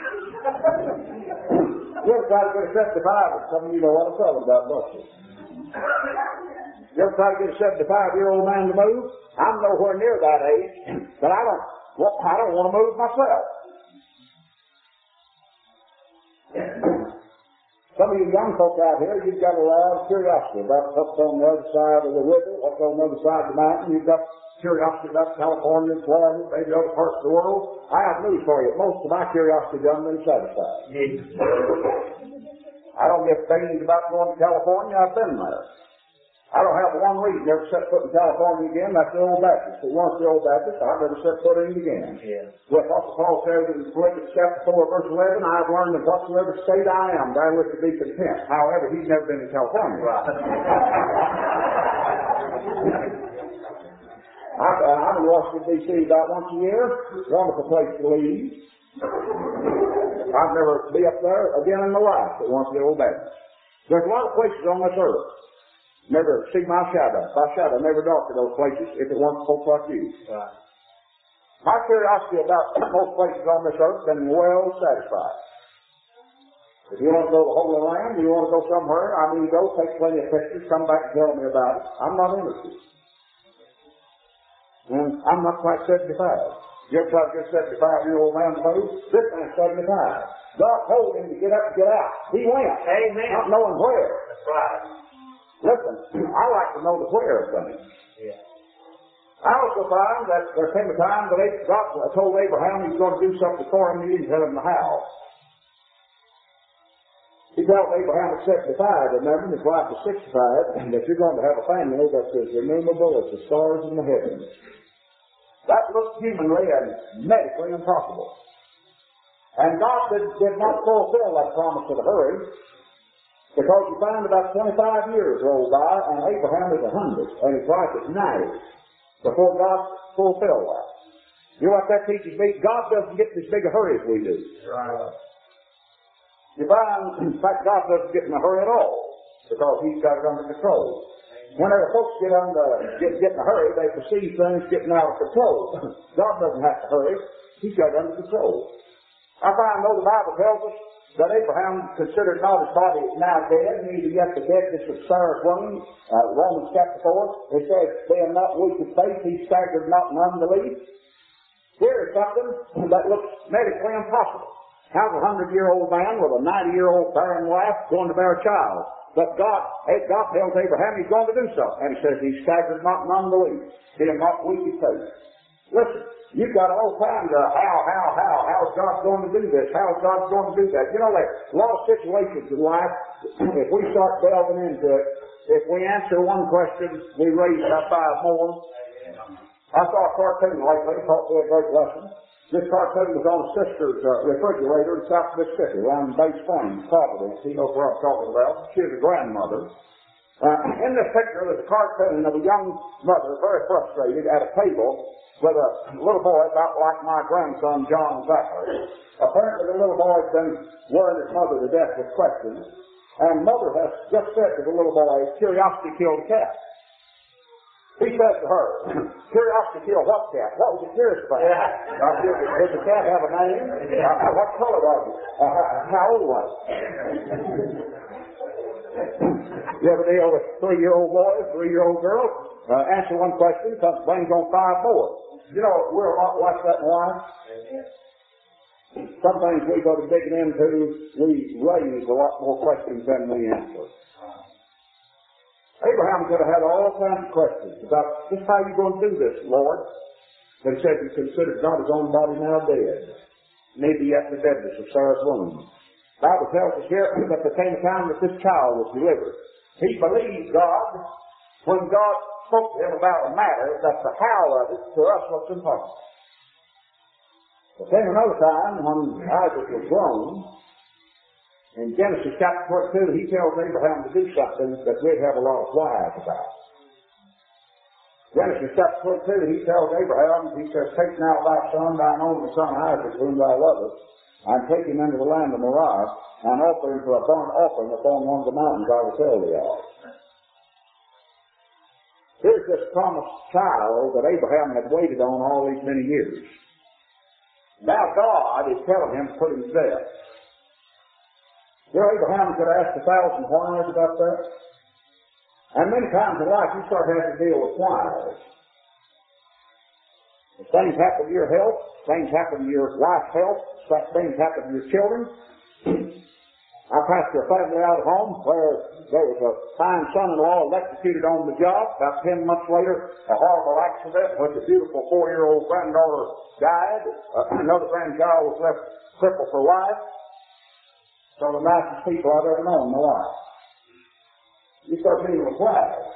You ever try to get a seventy-five, and some of you know what I'm talking about, don't you? You ever try to get a seventy-five-year-old man to move? I'm nowhere near that age, but I don't. Well, I don't want to move myself. Some of you young folk out here, you've got a lot of curiosity about what's on the other side of the river, what's on the other side of the mountain. You've got curiosity about California, Florida, maybe other parts of the world. I have news for you. Most of my curiosity done been satisfied. I don't get things about going to California. I've been there. I don't have one reason to ever set foot in California again. That's the old Baptist. It was the old Baptist. I've never set foot in it again. Yeah. Well, Apostle Paul says in Philippians chapter four, verse eleven, I've learned that whatsoever state I am, therewith to be content. However, he's never been in California. Right. I, uh, I'm in Washington, D C about once a year. Wonderful place to leave. I've never been up there again in my life, but once the old Baptist. There's a lot of places on this earth. Never see my shadow. My shadow never dark to those places if it weren't folks like you. Right. My curiosity about most places on this earth has been well satisfied. If you want to go to the Holy Land, you want to go somewhere, I mean, go take plenty of pictures, come back and tell me about it. I'm not interested. And I'm not quite seventy-five. You ever try to get a seventy-five-year-old man to move? This man's seventy-five. God told him to get up and get out. He went. Amen. Not knowing where. That's right. Listen, I like to know the where of things. Yeah. I also find that there came a time that God told Abraham he was going to do something for him, he didn't tell him the how. He told Abraham at seventy-five, remember, his wife was sixty-five, and that you're going to have a family that's as innumerable as the stars in the heavens. That looked humanly and medically impossible. And God did, did not fulfill that promise in a hurry, because you find about twenty-five years roll by, and Abraham is a hundred, and his wife is ninety, before God fulfilled that. You know what that teaches me? God doesn't get in as big a hurry as we do. Right. You find, in fact, God doesn't get in a hurry at all, because He's got it under control. Whenever folks get under, get, get in a hurry, they perceive things getting out of control. God doesn't have to hurry. He's got it under control. I find, though, the Bible tells us that Abraham considered not his body now dead, neither yet the deadness of Sarah's womb. Uh, Romans chapter four, it says, being not weak of faith, he staggered not in unbelief. Here is something that looks medically impossible. How's a hundred-year-old man with a ninety-year-old barren wife going to bear a child? But God, God tells Abraham he's going to do so. And he says he staggered not in unbelief, being not weak of faith. Listen, you've got all kinds of how, how, how, how's God going to do this? How's God going to do that? You know, there's a lot of situations in life, if we start delving into it, if we answer one question, we raise about five more. I saw a cartoon lately, taught me a great lesson. This cartoon was on a sister's uh, refrigerator in South Mississippi, around Bay Springs, Providence. He knows where I'm talking about. She was a grandmother. Uh, in this picture, there's a cartoon of a young mother, very frustrated, at a table with a little boy about like my grandson, John Zachary. Apparently, the little boy's been worrying his mother to death with questions, and mother has just said to the little boy, curiosity killed a cat. He says to her, curiosity killed what cat? What was you curious about? Yeah. Uh, did, did the cat have a name? Uh, what color was it? Uh, how old was it? You ever deal with three-year-old boys, three-year-old girls? Uh, answer one question, comes brings on five more. You know, we're a lot like that in life. Some things we go to digging into, we raise a lot more questions than we answer. Abraham could have had all kinds of questions about just how you're going to do this, Lord. But he said he considered not his own body now dead, neither yet the deadness of Sarah's womb. The Bible tells us here that there came a time that this child was delivered. He believed God when God spoke to him about a matter that the how of it to us was impossible. There came another time when Isaac was grown. In Genesis chapter twenty-two, he tells Abraham to do something that we'd have a lot of whys about. Genesis chapter twenty-two, he tells Abraham, he says, take now thy son, thine only son Isaac, whom thou lovest, and take him into the land of Moriah, and offer him for a burnt offering upon one of the mountains I will tell thee of. Here's this promised child that Abraham had waited on all these many years. Now God is telling him to put him to death. You know, Abraham could ask a thousand whys about that. And many times in life you start having to deal with whys. If things happen to your health, things happen to your wife's health, things happen to your children. I passed a family out of home where there was a fine son-in-law electrocuted on the job. About ten months later, a horrible accident in which a beautiful four-year-old granddaughter died. Uh, another grandchild was left crippled for life. Some of the nicest people I've ever known in my life. You start dealing with whys.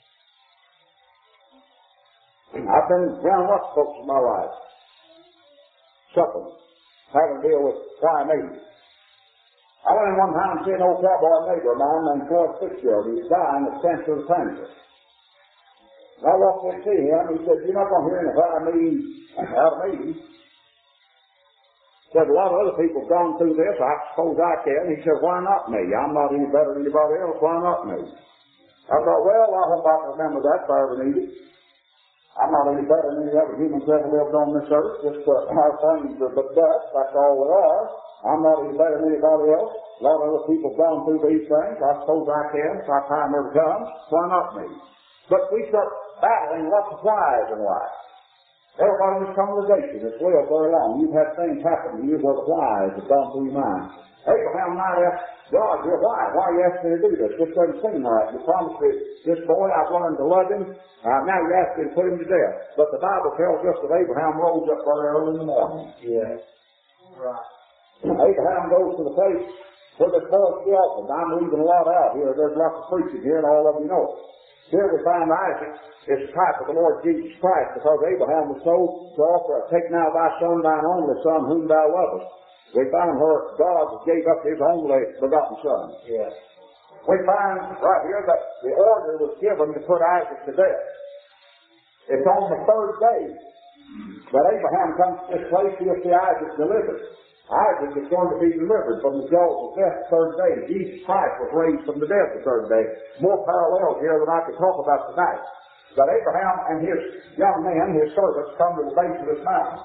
I've been around lots of folks in my life. Suffering. Having to deal with why me. I went in one time to see an old cowboy neighbor of mine named Floyd Fitzgerald. He was dying of cancer of cancer. And I walked in to see him. He said, you're not going to hear anything out of me, out of me. Said, a lot of other people have gone through this. I suppose I can. He said, why not me? I'm not any better than anybody else. Why not me? I thought, well, I hope I can remember that if I ever need it. I'm not any better than any other humans ever lived on this earth. Just uh, our things are but dust. That's all they are. I'm not any better than anybody else. a lot of other people have gone through these things. I suppose I can. If our time ever comes, why not me? But we start battling lots of whys in life. Everybody in this congregation has lived very long. You've had things happen to you where the whys have gone through your mind. Abraham might ask God, well, why? Why are you asking me to do this? This doesn't seem right. You promised me this boy, I've learned to love him. Uh, now you're asking me to put him to death. But the Bible tells us that Abraham rose up very early in the morning. Yes. Right. Abraham goes to the place where the boy's to be offered. I'm leaving a lot out here. There's lots of preaching here, and all of you know it. Here we find Isaac is a type of the Lord Jesus Christ, because Abraham was told to offer, take now thy son, thine only son, whom thou lovest. We find where God gave up his only begotten son. Yes. We find right here that the order was given to put Isaac to death. It's on the third day that Abraham comes to this place. He'll see Isaac delivered. Isaac is going to be delivered from the jaws of death the third day. Jesus Christ was raised from the dead the third day. More parallels here than I could talk about tonight. But Abraham and his young men, his servants, come to the base of this mountain.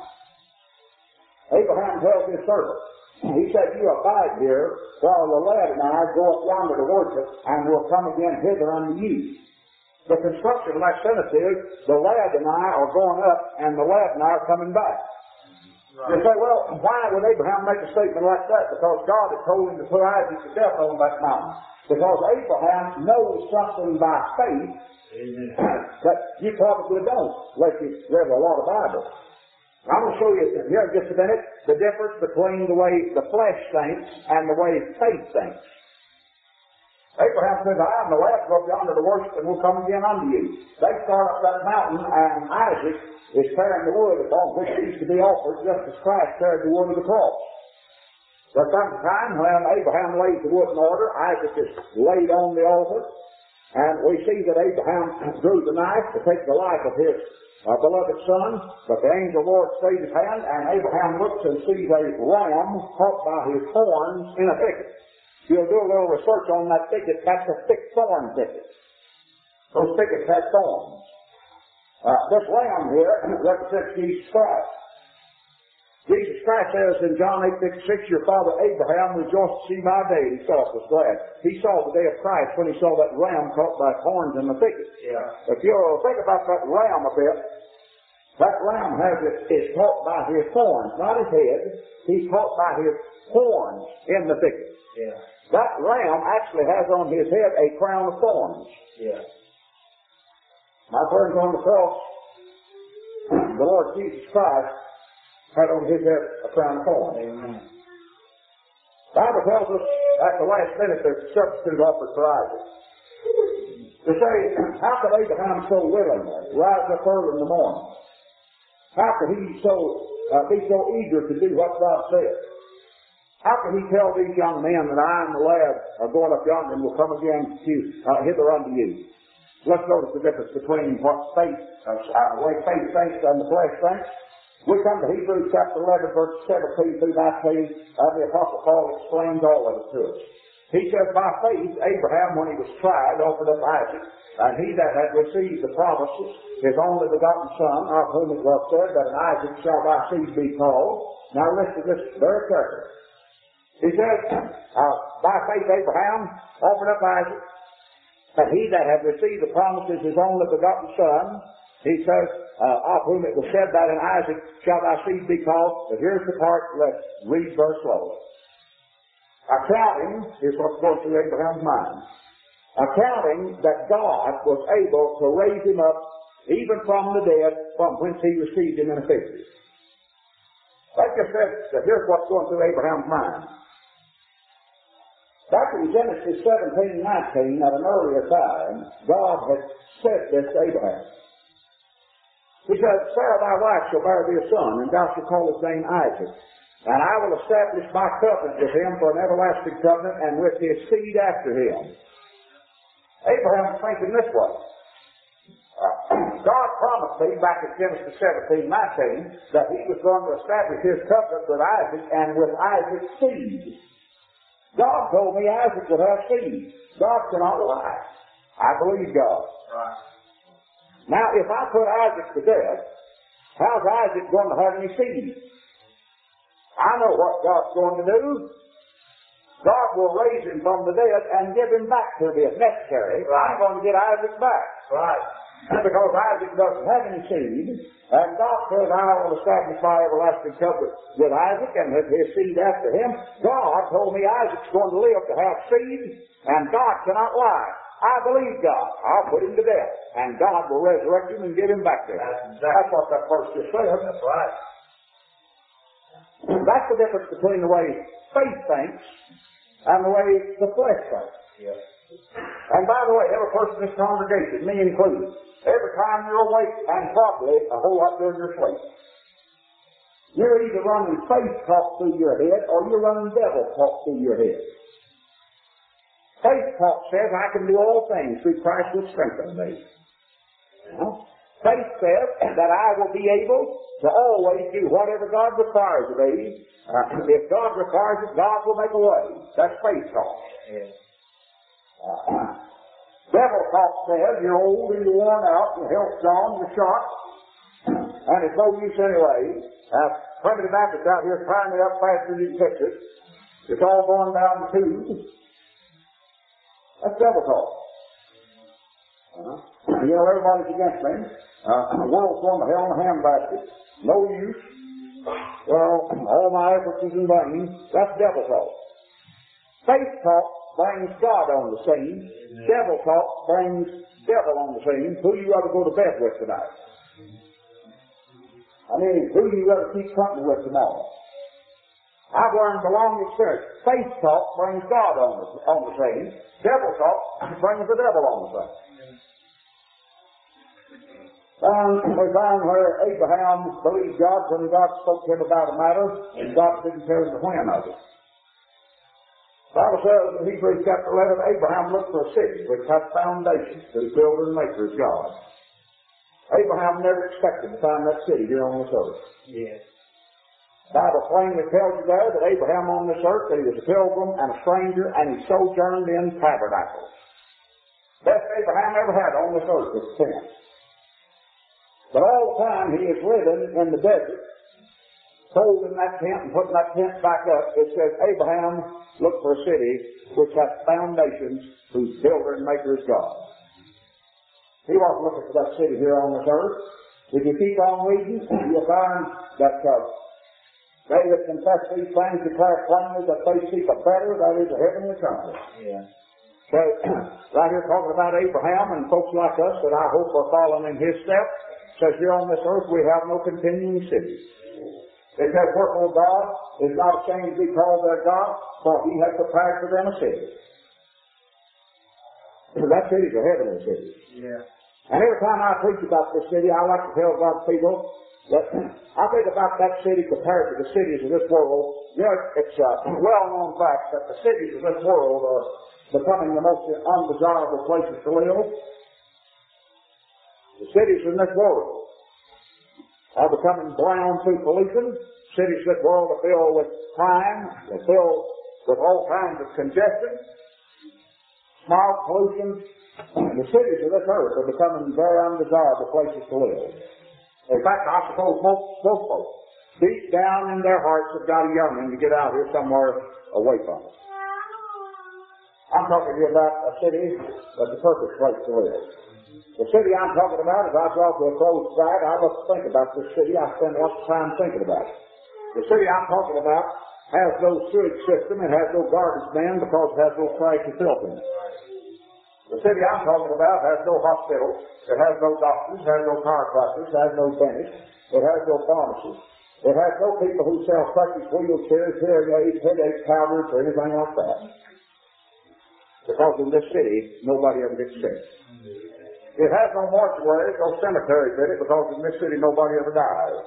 Abraham tells his servant, he said, you abide here while the lad and I go up yonder to worship, and will come again hither unto you. The construction of that sentence is, the lad and I are going up, and the lad and I are coming back. Right. You say, well, why would Abraham make a statement like that? Because God had told him to put Isaac to death on that mountain. Because Abraham knows something by faith that you probably don't, unless you've read a lot of Bible. I'm going to show you here in just a minute the difference between the way the flesh thinks and the way faith thinks. Abraham says, I am the lad, go up yonder to worship, and will come again unto you. They start up that mountain, and Isaac is carrying the wood upon which is to be offered, just as Christ carried the wood of the cross. There comes a time when Abraham lays the wood in order, Isaac is laid on the altar, and we see that Abraham drew the knife to take the life of his uh, beloved son, but the angel of the Lord stayed his hand, and Abraham looks and sees a ram caught by his horns in a thicket. You'll do a little research on that thicket. That's a thick thorn thicket. Those thickets had thorns. Uh, this lamb here represents Jesus Christ. Jesus Christ says in John eight fifty-six, your father Abraham rejoiced to see my day. He saw it was glad. He saw the day of Christ when he saw that ram caught by horns in the thicket. Yeah. If you'll think about that ram a bit, that ram has it, is caught by his horns, not his head. He's caught by his horns in the thicket. Yeah. That ram actually has on his head a crown of thorns. Yeah. My friends, on the cross, the Lord Jesus Christ had on his head a crown of thorns. Amen. The Bible tells us at the last minute there's a substitute offered for Isaac. To say, how could Abraham so willingly rise up early in the morning? How could he so uh, be so eager to do what God said? How can he tell these young men that I and the lad are going up yonder and will come again to uh, hither unto you? Let's notice the difference between what faith, uh, the way faith thinks and the flesh thinks. We come to Hebrews chapter eleven, verse seventeen through nineteen, and the Apostle Paul explains all of it to us. He says, by faith, Abraham, when he was tried, offered up Isaac, and he that had received the promises, his only begotten son, of whom it was said that in Isaac shall thy seed be called. Now listen to this very carefully. He says, uh, by faith Abraham offered up Isaac, and he that had received the promises, his only begotten son, he says, uh, of whom it was said that in Isaac shall thy seed be called. But here's the part, let's read verse slowly. Accounting is what's going through Abraham's mind. Accounting that God was able to raise him up even from the dead, from whence he received him in a victory. Like I said, that here's what's going through Abraham's mind. Back in Genesis seventeen and nineteen, at an earlier time, God had said this to Abraham. He said, Sarah thy wife shall bear thee a son, and thou shalt call his name Isaac. And I will establish my covenant with him for an everlasting covenant, and with his seed after him. Abraham was thinking this way. Uh, God promised me back in Genesis seventeen, nineteen, that he was going to establish his covenant with Isaac and with Isaac's seed. God told me Isaac would have seed. God cannot lie. I believe God. Right. Now, if I put Isaac to death, how's Isaac going to have any seed? I know what God's going to do. God will raise him from the dead and give him back to me if necessary. Right. I'm going to get Isaac back. Right. Because Isaac doesn't have any seed, and God says, I will establish my everlasting covenant with Isaac and with his seed after him. God told me Isaac's going to live to have seed, and God cannot lie. I believe God. I'll put him to death, and God will resurrect him and give him back to him. That's, exactly. That's what that verse just said. That's right. That's the difference between the way faith thinks and the way the flesh thinks. Yes. And by the way, every person in this congregation, me included, every time you're awake, and probably a whole lot during your sleep, you're either running faith talk through your head or you're running devil talk through your head. Faith talk says, I can do all things through Christ who strengthens me. Well, faith says that I will be able to always do whatever God requires of me. Uh, if God requires it, God will make a way. That's faith talk. Yes. Uh, devil talk says you're old and you're worn out, your health's gone, you're shot, and it's no use anyway. Uh, primitive Baptists out here trying it up faster than you can fix it. It's all going down the tube. That's devil talk. Uh-huh. You know, everybody's against me. Uh, the world's going to hell in a handbasket. No use. Well, all my efforts is in vain. That's devil talk. Faith talk brings God on the scene. Devil talk brings devil on the scene. Who you ought to go to bed with tonight? I mean, who you ought to keep company with tomorrow? I've learned the long experience. Faith talk brings God on the, on the scene. Devil talk brings the devil on the scene. Um, we found where Abraham believed God when God spoke to him about a matter, and God didn't tell him the when of it. The Bible says in Hebrews chapter eleven, Abraham looked for a city which had foundations, whose builder and maker is God. Abraham never expected to find that city here on this earth. Yes. The Bible plainly tells you there that Abraham on this earth, that he was a pilgrim and a stranger, and he sojourned in tabernacles. Best Abraham ever had on this earth was tent. But all the time he is living in the desert, holding that tent and putting that tent back up, it says Abraham looked for a city which has foundations, whose builder and maker is God. He wasn't looking for that city here on this earth. If you keep on reading, you'll find that uh, they that confess these things declare plainly that they seek a better, that is, a heavenly country. Yeah. So, right here talking about Abraham and folks like us that I hope are following in his steps, says here on this earth we have no continuing city. It says, wherefore God is not ashamed to be called their God, for he has prepared for them a city. That city's a heavenly city. Yeah. And every time I preach about this city, I like to tell God's people that I think about that city compared to the cities of this world. You know, it's a well-known fact that the cities of this world are becoming the most undesirable places to live. The cities in this world are becoming brown through pollution. Cities in this world are filled with crime. They're filled with all kinds of congestion, smog, pollution. The cities of this earth are becoming very undesirable places to live. In fact, I suppose most, most folks, deep down in their hearts, have got a yearning to get out here somewhere away from it. I'm talking to you about a city that's the perfect place to live. The city I'm talking about, as I draw to a close tonight, I must think about this city. I spend lots of time thinking about it. The city I'm talking about has no sewage system, it has no garbage man because it has no trash and filth in it. The city I'm talking about has no hospitals, it has no doctors, it has no chiropractors, it has no dentists, it has no pharmacists. It has no people who sell crutches, wheelchairs, hearing aids, headache powders, or anything like that. Because in this city, nobody ever gets sick. It has no mortuaries, no cemeteries in it, because in this city nobody ever dies.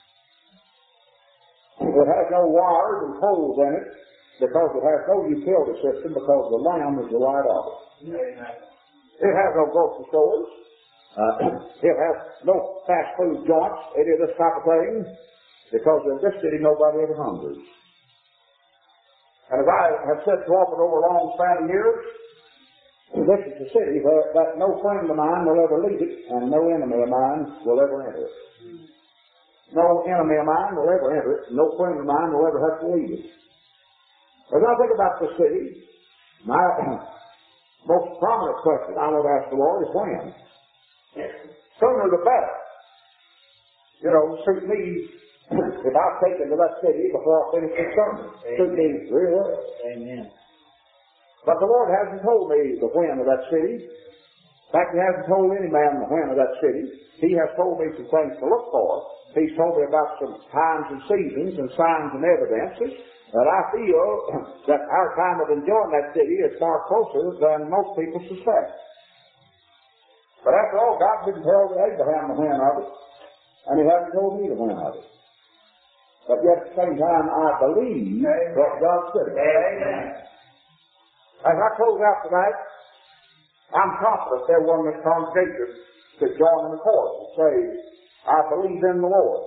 It has no wires and poles in it, because it has no utility system, because the Lamb is the light of it. It has no grocery stores. Uh, it has no fast food joints, any of this type of thing, because in this city nobody ever hungers. And as I have said so often over a long span of years, this is a city where that no friend of mine will ever leave it, and no enemy of mine will ever enter it. No enemy of mine will ever enter it, no friend of mine will ever have to leave it. As I think about the city, my most prominent question I want to ask the Lord is when? Sooner the better. You know, suit me if I take into that city before I finish the sermon. Suit me really well. Amen. But the Lord hasn't told me the when of that city. In fact, He hasn't told any man the when of that city. He has told me some things to look for. He's told me about some times and seasons and signs and evidences that I feel that our time of enjoying that city is far closer than most people suspect. But after all, God didn't tell Abraham the when of it, and He hasn't told me the when of it. But yet at the same time, I believe what God said. Amen. As I close out tonight, I'm confident everyone in this congregation could join in the chorus and say, I believe in the Lord.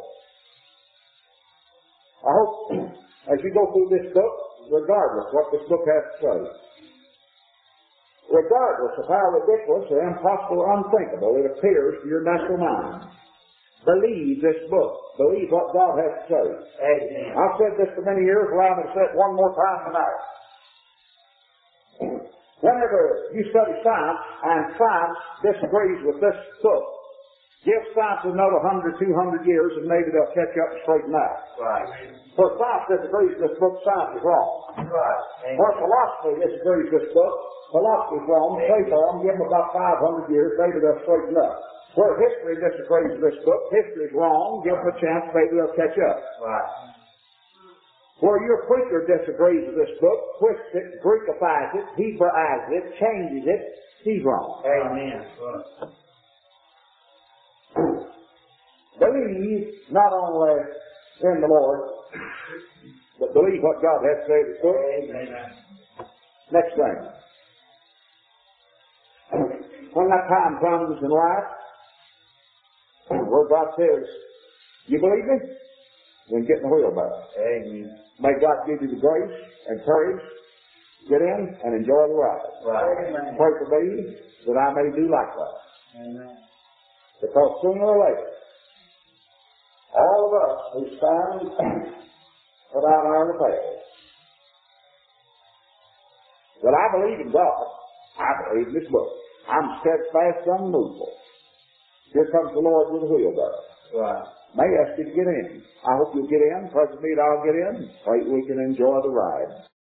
I hope as you go through this book, regardless what this book has to say, regardless of how ridiculous or impossible or unthinkable it appears to your natural mind, believe this book. Believe what God has to say. Amen. I've said this for many years. Allow me to say it one more time tonight. Whenever you study science and science disagrees with this book, give science another hundred, two hundred years and maybe they'll catch up and straighten out. Right. For science disagrees with this book, science is wrong. Right. For philosophy disagrees with this book, philosophy is wrong. Pray for them, give them about five hundred years, maybe they'll straighten up. Where history disagrees with this book, history is wrong, give them a chance, maybe they'll catch up. Right. Where your preacher disagrees with this book, twists it, Greekifies it, Hebraizes it, changes it, he's wrong. Amen. Believe not only in the Lord, but believe what God has to say in this book. Amen. Next thing. When that time comes in life, where God says, you believe me? Then get in the wheelbarrow. Amen. May God give you the grace and courage to get in and enjoy the ride. Right. Amen. Pray for me that I may do likewise. Amen. Because sooner or later, all of us who stand without our repairs, that I believe in God, I believe in this book. I'm steadfast, unmovable. Here comes the Lord with a wheelbarrow. Right. May ask you to get in. I hope you'll get in. Pray for me that I'll get in. Pray we can enjoy the ride.